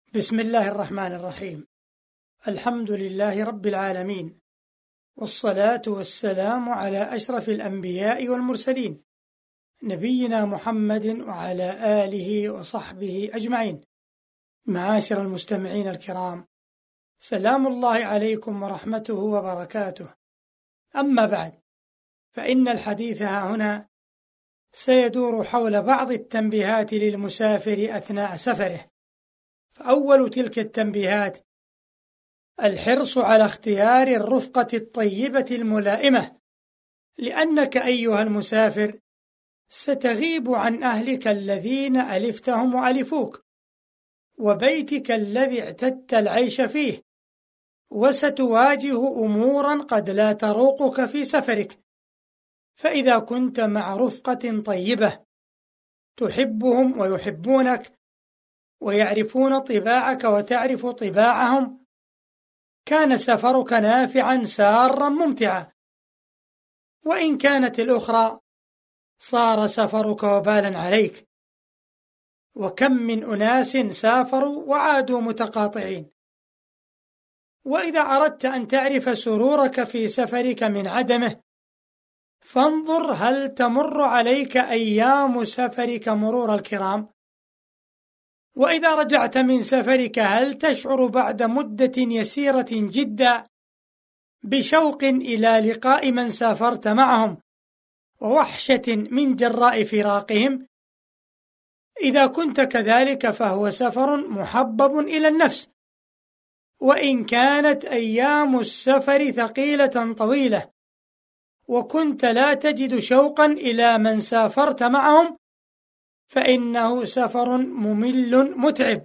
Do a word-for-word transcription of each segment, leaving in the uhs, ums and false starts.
بسم الله الرحمن الرحيم. الحمد لله رب العالمين، والصلاة والسلام على أشرف الأنبياء والمرسلين، نبينا محمد وعلى آله وصحبه أجمعين. معاشر المستمعين الكرام، سلام الله عليكم ورحمته وبركاته. أما بعد، فإن الحديث ها هنا سيدور حول بعض التنبيهات للمسافر أثناء سفره. فأول تلك التنبيهات الحرص على اختيار الرفقة الطيبة الملائمة، لأنك أيها المسافر ستغيب عن أهلك الذين ألفتهم وألفوك، وبيتك الذي اعتدت العيش فيه، وستواجه أمورا قد لا تروقك في سفرك. فإذا كنت مع رفقة طيبة تحبهم ويحبونك ويعرفون طباعك وتعرف طباعهم، كان سفرك نافعا سارا ممتعا. وإن كانت الأخرى صار سفرك وبالا عليك، وكم من أناس سافروا وعادوا متقاطعين. وإذا أردت أن تعرف سرورك في سفرك من عدمه، فانظر هل تمر عليك أيام سفرك مرور الكرام؟ وإذا رجعت من سفرك هل تشعر بعد مدة يسيرة جدا بشوق إلى لقاء من سافرت معهم ووحشة من جراء فراقهم؟ إذا كنت كذلك فهو سفر محبب إلى النفس، وإن كانت أيام السفر ثقيلة طويلة وكنت لا تجد شوقا إلى من سافرت معهم، فإنه سفر ممل متعب.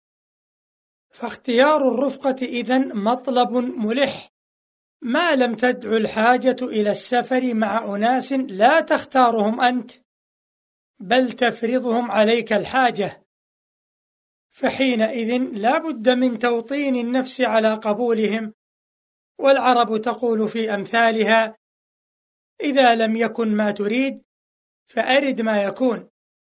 فاختيار الرفقة إذن مطلب ملح، ما لم تدع الحاجة إلى السفر مع أناس لا تختارهم أنت، بل تفرضهم عليك الحاجة، فحينئذ لا بد من توطين النفس على قبولهم. والعرب تقول في أمثالها: إذا لم يكن ما تريد فأرد ما يكون.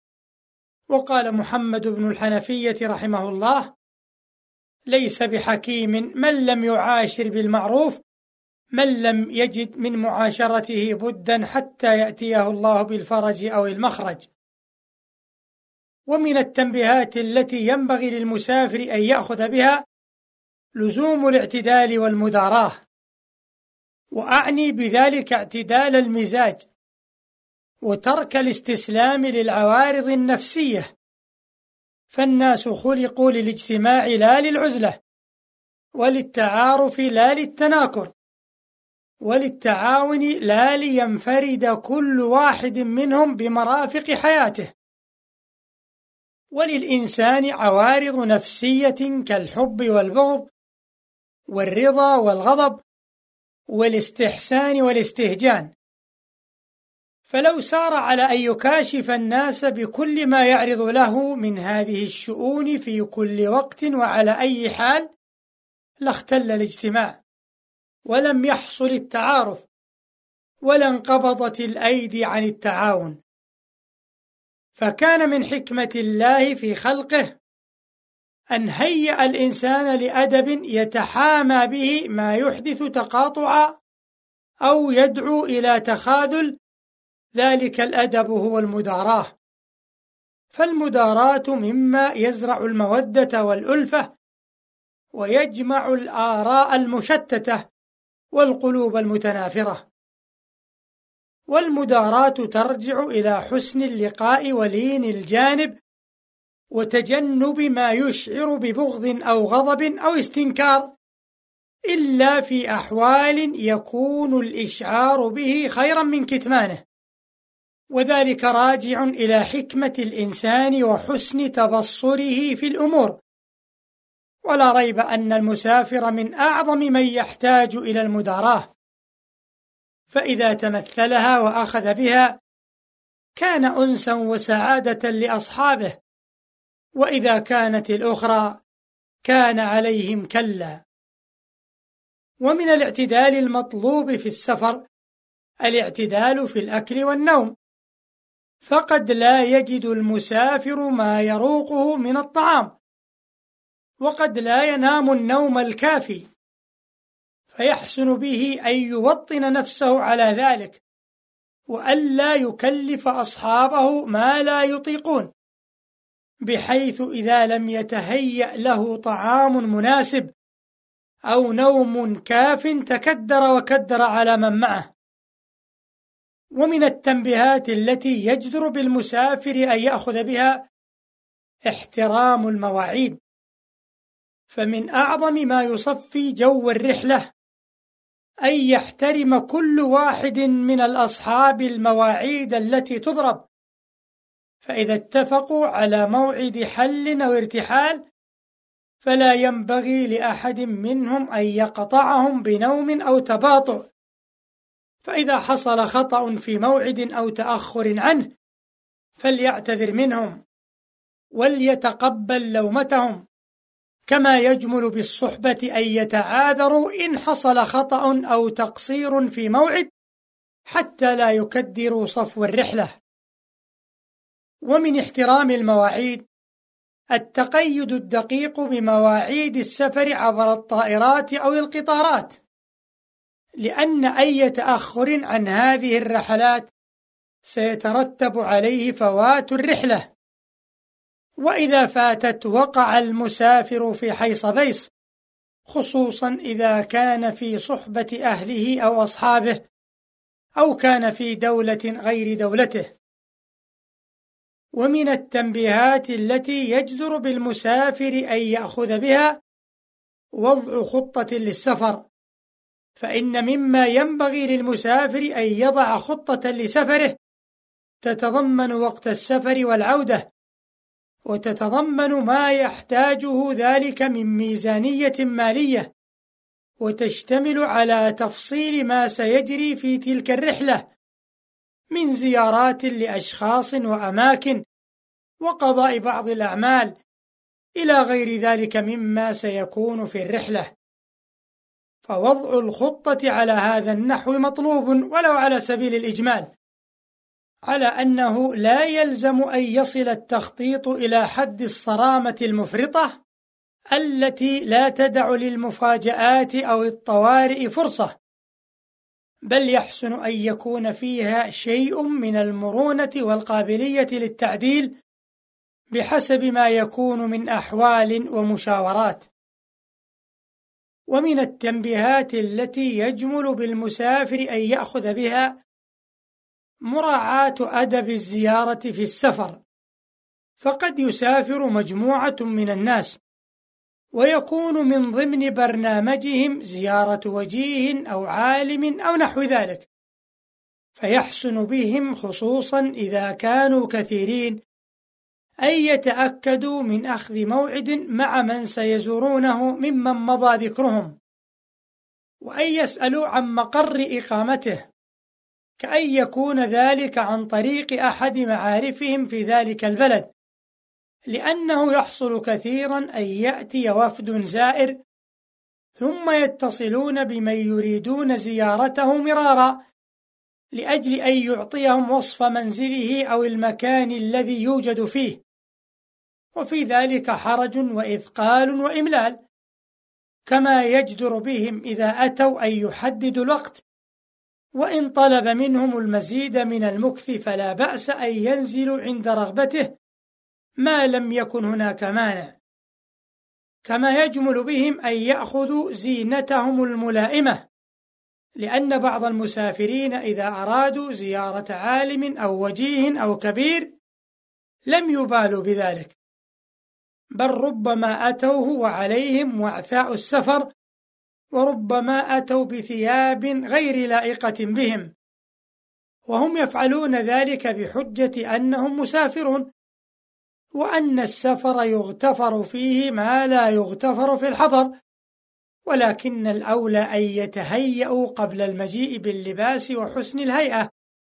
وقال محمد بن الحنفية رحمه الله: ليس بحكيم من لم يعاشر بالمعروف، من لم يجد من معاشرته بدا حتى يأتيه الله بالفرج أو المخرج. ومن التنبيهات التي ينبغي للمسافر أن يأخذ بها لزوم الاعتدال والمداراة، وأعني بذلك اعتدال المزاج، وترك الاستسلام للعوارض النفسية. فالناس خلقوا للاجتماع لا للعزلة، وللتعارف لا للتناكر، وللتعاون لا لينفرد كل واحد منهم بمرافق حياته. وللإنسان عوارض نفسية كالحب والبغض والرضا والغضب والاستحسان والاستهجان. فلو سار على أن يكاشف الناس بكل ما يعرض له من هذه الشؤون في كل وقت وعلى أي حال، لاختل الاجتماع، ولم يحصل التعارف، ولانقبضت الأيدي عن التعاون. فكان من حكمة الله في خلقه أن هيأ الإنسان لأدب يتحامى به ما يحدث تقاطعا أو يدعو إلى تخاذل. ذلك الأدب هو المداراة، فالمداراة مما يزرع المودة والألفة، ويجمع الآراء المشتتة والقلوب المتنافرة. والمداراة ترجع إلى حسن اللقاء ولين الجانب، وتجنب ما يشعر ببغض أو غضب أو استنكار، إلا في أحوال يكون الإشعار به خيرا من كتمانه، وذلك راجع إلى حكمة الإنسان وحسن تبصره في الأمور. ولا ريب أن المسافر من أعظم من يحتاج إلى المداراة، فإذا تمثلها وأخذ بها كان أنسا وسعادة لأصحابه، وإذا كانت الأخرى كان عليهم كلا. ومن الاعتدال المطلوب في السفر الاعتدال في الأكل والنوم، فقد لا يجد المسافر ما يروقه من الطعام، وقد لا ينام النوم الكافي، فيحسن به أن يوطن نفسه على ذلك، وألا يكلف أصحابه ما لا يطيقون، بحيث إذا لم يتهيأ له طعام مناسب أو نوم كاف تكدر وكدر على من معه. ومن التنبيهات التي يجدر بالمسافر أن يأخذ بها احترام المواعيد، فمن أعظم ما يصفي جو الرحلة أن يحترم كل واحد من الأصحاب المواعيد التي تضرب، فإذا اتفقوا على موعد حل أو ارتحال فلا ينبغي لأحد منهم أن يقطعهم بنوم أو تباطؤ، فإذا حصل خطأ في موعد أو تأخر عنه فليعتذر منهم وليتقبل لومتهم، كما يجمل بالصحبة أن يتعاذروا إن حصل خطأ أو تقصير في موعد حتى لا يكدروا صفو الرحلة. ومن احترام المواعيد التقيد الدقيق بمواعيد السفر عبر الطائرات أو القطارات، لأن أي تأخر عن هذه الرحلات سيترتب عليه فوات الرحلة، وإذا فاتت وقع المسافر في حيص بيص، خصوصا إذا كان في صحبة أهله أو أصحابه أو كان في دولة غير دولته. ومن التنبيهات التي يجدر بالمسافر أن يأخذ بها وضع خطة للسفر، فإن مما ينبغي للمسافر أن يضع خطة لسفره تتضمن وقت السفر والعودة، وتتضمن ما يحتاجه ذلك من ميزانية مالية، وتشتمل على تفصيل ما سيجري في تلك الرحلة من زيارات لأشخاص وأماكن وقضاء بعض الأعمال إلى غير ذلك مما سيكون في الرحلة. فوضع الخطة على هذا النحو مطلوب ولو على سبيل الإجمال، على أنه لا يلزم أن يصل التخطيط إلى حد الصرامة المفرطة التي لا تدع للمفاجآت أو الطوارئ فرصة، بل يحسن أن يكون فيها شيء من المرونة والقابلية للتعديل بحسب ما يكون من أحوال ومشاورات. ومن التنبيهات التي يجمل بالمسافر أن يأخذ بها مراعاة أدب الزيارة في السفر، فقد يسافر مجموعة من الناس ويكون من ضمن برنامجهم زيارة وجيه أو عالم أو نحو ذلك، فيحسن بهم خصوصا إذا كانوا كثيرين أن يتأكدوا من أخذ موعد مع من سيزورونه ممن مضى ذكرهم، وأن يسألوا عن مقر إقامته، كأن يكون ذلك عن طريق أحد معارفهم في ذلك البلد، لأنه يحصل كثيرا أن يأتي وفد زائر ثم يتصلون بمن يريدون زيارته مرارا لأجل أن يعطيهم وصف منزله أو المكان الذي يوجد فيه، وفي ذلك حرج وإثقال وإملال، كما يجدر بهم إذا أتوا أن يحددوا الوقت، وإن طلب منهم المزيد من المكث فلا بأس أن ينزلوا عند رغبته ما لم يكن هناك مانع، كما يجمل بهم أن يأخذوا زينتهم الملائمة، لأن بعض المسافرين إذا أرادوا زيارة عالم أو وجيه أو كبير لم يبالوا بذلك، بل ربما أتوه وعليهم وعثاء السفر، وربما أتوا بثياب غير لائقة بهم، وهم يفعلون ذلك بحجة أنهم مسافرون، وأن السفر يغتفر فيه ما لا يغتفر في الحضر، ولكن الأولى أن يتهيأوا قبل المجيء باللباس وحسن الهيئة.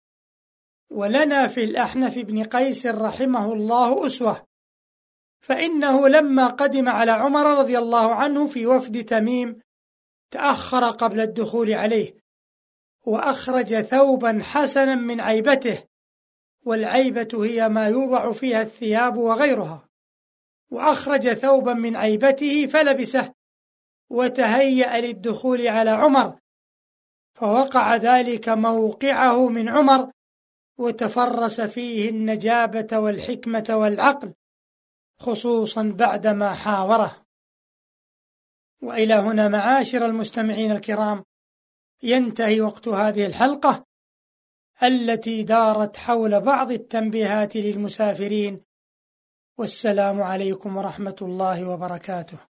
ولنا في الأحنف بن قيس رحمه الله أسوة، فإنه لما قدم على عمر رضي الله عنه في وفد تميم تأخر قبل الدخول عليه، وأخرج ثوبا حسنا من عيبته، والعيبة هي ما يوضع فيها الثياب وغيرها، وأخرج ثوبا من عيبته فلبسه، وتهيأ للدخول على عمر، فوقع ذلك موقعه من عمر، وتفرس فيه النجابة والحكمة والعقل، خصوصا بعدما حاوره. وإلى هنا معاشر المستمعين الكرام ينتهي وقت هذه الحلقة التي دارت حول بعض التنبيهات للمسافرين، والسلام عليكم ورحمة الله وبركاته.